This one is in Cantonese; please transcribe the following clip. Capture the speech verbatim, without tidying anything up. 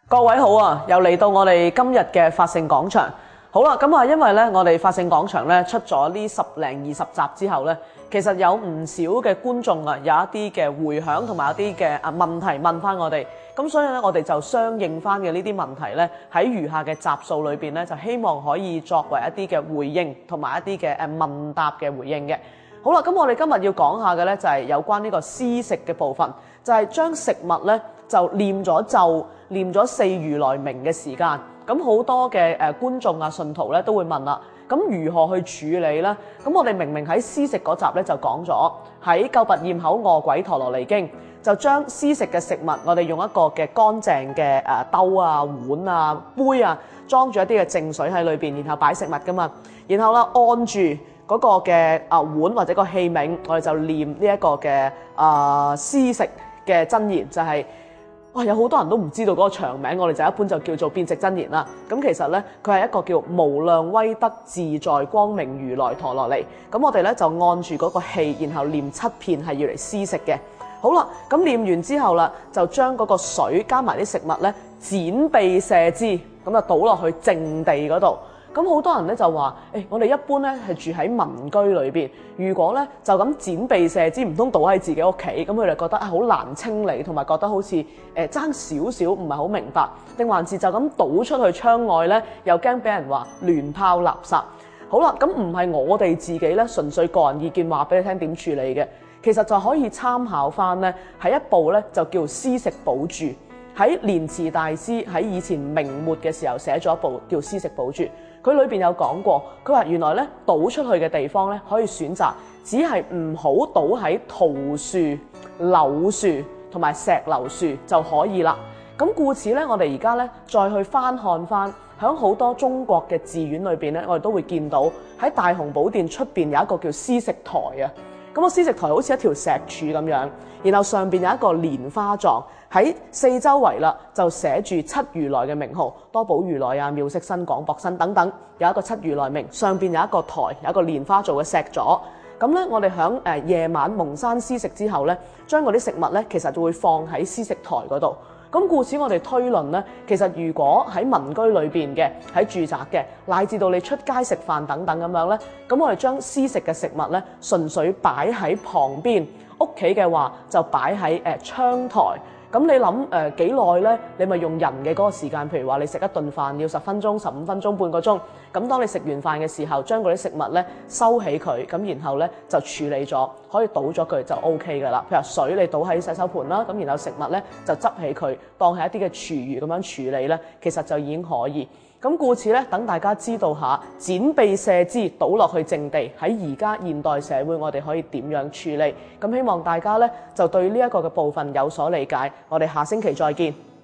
各位好啊，又嚟到我哋今日嘅法盛廣場。好啦，咁啊，因為咧，我哋法盛廣場咧出咗呢十零二十集之後咧，其實有唔少嘅觀眾啊，有一啲嘅回響同埋一啲嘅啊問題問翻我哋，咁所以咧，我哋就相應翻嘅呢啲問題咧，喺餘下嘅集數裏邊咧，就希望可以作為一啲嘅回應同埋一啲嘅誒問答嘅回應嘅。好啦，咁我哋今日要講下嘅咧就係有關呢個施食嘅部分，就係將食物咧就念咗咒、念咗四如來名嘅時間。咁好多嘅誒觀眾啊、信徒咧都會問啦，咁如何去處理呢？咁我哋明明喺施食嗰集咧就講咗，喺救拔焰口餓鬼陀羅尼經就將施食嘅食物，我哋用一個嘅乾淨嘅誒兜啊、碗啊、杯啊，裝住一啲嘅淨水喺裏邊，然後擺食物噶嘛，然後啦按住嗰個嘅啊碗或者個器皿，我哋就念呢一個嘅啊施食嘅真言，就係、是。哇！有好多人都唔知道嗰個長名，我哋就一般就叫做變值真言啦。咁其實咧，佢係一個叫無量威德自在光明如來陀羅尼。咁我哋咧就按住嗰個氣，然後念七遍係要嚟施食嘅。好啦，咁念完之後啦，就將嗰個水加埋啲食物咧，展臂射之，咁就倒落去淨地嗰度。咁好多人咧就話，誒、欸，我哋一般咧係住喺民居裏邊，如果咧就咁展臂射之，唔通倒喺自己屋企，咁佢哋覺得好難清理，同埋覺得好似誒爭少少，唔係好明白，定還是就咁倒出去窗外咧，又驚俾人話亂拋垃圾。好啦，咁唔係我哋自己咧，純粹個人意見話俾你聽點處理嘅，其實就可以參考翻咧，係一部咧就叫施食寶注，喺蓮池大師喺以前明末嘅時候寫咗一部叫施食寶注。佢裏邊有講過，佢話原來咧倒出去嘅地方咧可以選擇，只係唔好倒喺桃樹、柳樹同埋石榴樹就可以啦。咁故此咧，我哋而家咧再去翻看翻，喺好多中國嘅寺院裏邊咧，我哋都會見到喺大雄寶殿出邊有一個叫施食台啊。咁個施食台好似一條石柱咁樣，然後上邊有一個蓮花狀，喺四周圍啦就寫住七如來嘅名號，多寶如來啊、妙色身、廣博身等等，有一個七如來名，上邊有一個台，有一個蓮花做嘅石座。咁咧，我哋響誒夜晚蒙山施食之後咧，將嗰啲食物咧，其實就會放喺施食台嗰度。咁故此我哋推論咧，其實如果喺民居裏邊嘅，喺住宅嘅，乃至到你出街食飯等等咁樣咧，咁我哋將施食嘅食物咧，純粹擺喺旁邊，屋企嘅話就擺喺誒窗台。咁你諗誒幾耐咧？你咪用人嘅嗰個時間，譬如話你食一頓飯要十分鐘、十五分鐘、半個鐘。咁當你食完飯嘅時候，將嗰啲食物咧收起佢，咁然後咧就處理咗，可以倒咗佢就 O K 噶啦。譬如水你倒喺洗手盆啦，咁然後食物咧就執起佢，當係一啲嘅廚餘咁樣處理咧，其實就已經可以。咁故此咧，等大家知道下，展臂射之，倒落去淨地，喺而家現代社會，我哋可以點樣處理？咁希望大家咧就對呢一個嘅部分有所理解。我哋下星期再見。